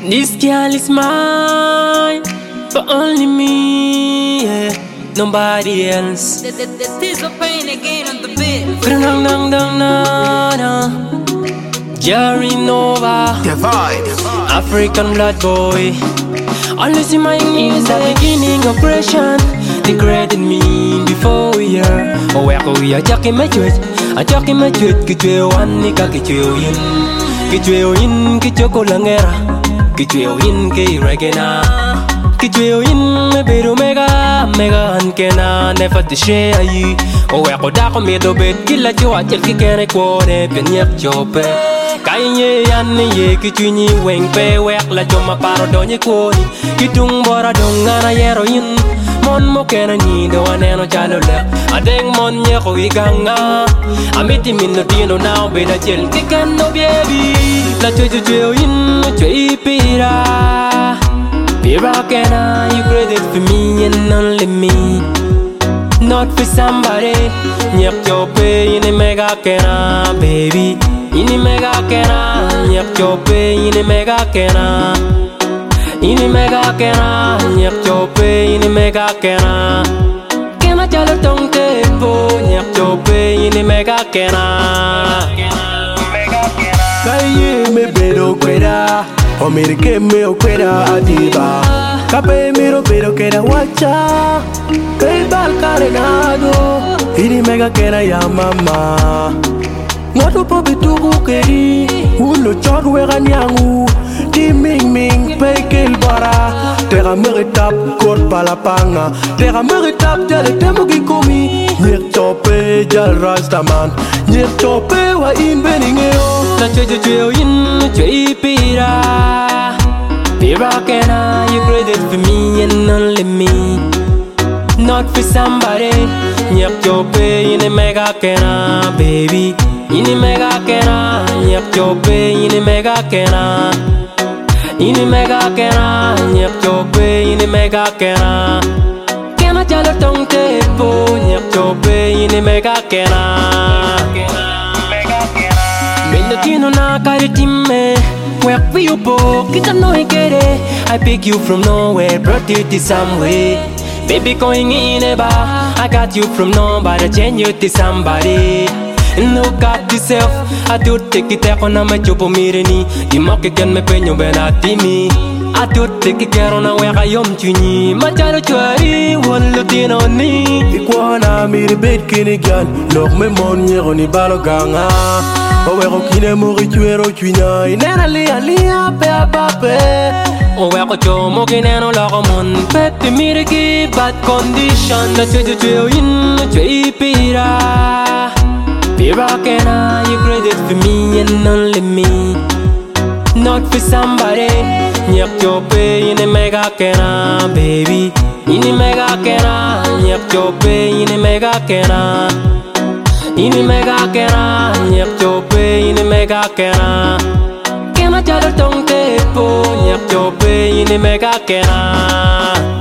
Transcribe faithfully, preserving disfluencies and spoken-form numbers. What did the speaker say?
This girl is mine, but only me, yeah. Nobody else. The, the, the tears of pain again on the beat. Dang dang dang dang dang. Jerry Nova, The vibe. African blood boy. Always in my knees, the beginning of creation. They created me before we are. Oh, I go, I jack in my church. I jack in my church. Get you one, Nika, get you in. Get you in, get your colangera. Get you in, get reggae. Get you in, me beru mega, mega ankena, never to share you. Oh, I go down me do bed, kill at you, I tell you can record it, and yet job. Kanye yanni ye kituni weng pe wek la joma paro donye koni kitung bora dongana heroin mon mo kena ni do aneno chalo le adeng mon ye ko iganga amiti minno tino now be da chel tikando baby la chojo jo in choi pira pira kena you created for me and only me not for somebody nyek chope in mega kena baby ini mega kena, nyek chope ini mega kena. Ini mega kena, nyek chope ini mega kena. Kena jalo tong tempo, nyek chope ini mega kena. Kaye me bedo kweda, o mire que me o kweda adiba. Kape miro bedo kweda wacha, kay bal karenado. Ini mega kena ya mama. Ngatu po bitugu keri Ulo chod wega nyangu Di ming ming peikel bara Tera meritap kort palapanga Tera meritap jale temo gikomi Nyek chope jal rastaman Nyek chope wa in beningeo La chojo jo in choi pira Pira kena you created for me and only me Not for somebody Nyek chope ini mega kena baby Ini mega kena, nyek chope, ini mega kena. Ini mega kena, nyek chope, ini mega kena. Kena jalo tong tempo, nyek chope, ini mega kena. Mendo tino na kari time, work for you po, kita no get it. I pick you from nowhere, brought you to somewhere. Baby going in a bar, I got you from nobody, change you to somebody. Look at yourself, I do take it up on my job mireni. The market can me penyo benatimi. I do take it care on a where I am tuni. My child chari, one looking on me. Ikwana mire bed kinigan, lok me mon yeroni baloganga. Owero kine mori tuero tuina, inena lia lia pe apape. Oh, I got your mokin and all our mon. Pepe miriki, bad condition. The church to in the tripira. Pira kena, you created for me and only me. Not for somebody. Nyek chope ini mega kena, baby. Ini mega kena, nyek chope ini mega kena. Ini mega kena, nyek chope ini mega kena. Kena jalo tong tempo, nyek chope ini mega kena.